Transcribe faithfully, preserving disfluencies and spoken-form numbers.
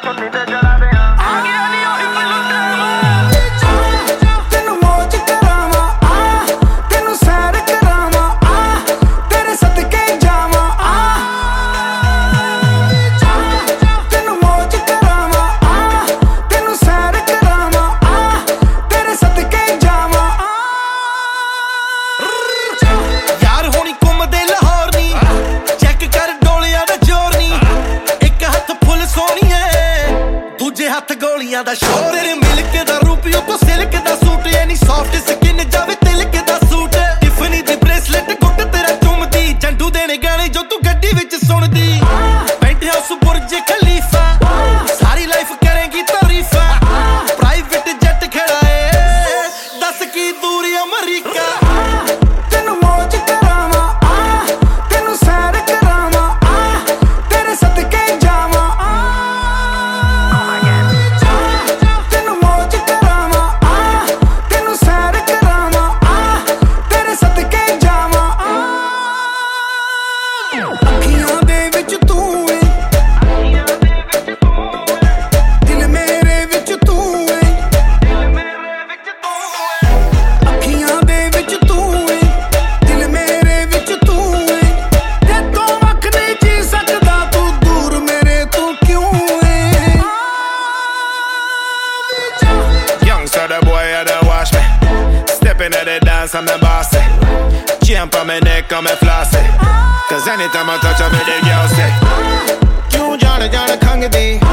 ਹੱਥ ਗੋਲੀਆਂ ਦਾ ਸ਼ੋਰ ਤੇਰੇ ਮਿਲਕ ਦਾ ਰੂਪ ਉੱਤੋਂ ਸਿਲਕ ਦਾ ਸੂਟ ਐਨੀ ਸੌਫਟ ਸਕਿਨ ਜਾਵੇ ਤਿਲਕ ਦਾ ਸੂਟ ਟਿਫਨੀ ਦੀ ਬ੍ਰੇਸਲੇਟ ਗੁੱਟ ਤੇਰਾ ਚੁੰਮਦੀ ਜੰਡੂ ਦੇਣੇ ਗਾਣੇ ਜੋ ਤੂੰ ਗੱਡੀ ਵਿੱਚ ਸੁਣਦੀ ਪੈਂਟ ਹਾਊਸ ਬੁਰਜ ਖਲੀਫਾ ਸਾਰੀ ਲਾਈਫ ਕਰੇਗੀ ਤਾਰੀਫਾਂ ਪ੍ਰਾਈਵੇਟ ਜੈਟ ਖੜਾ ਏ ਦੱਸ ਕੀ ਦੂਰੀ ਅਮਰੀਕਾ I'm the boss, chain on my neck, I'm a flossy. Cause anytime I touch, I make the girl say, you jana jana kangdi.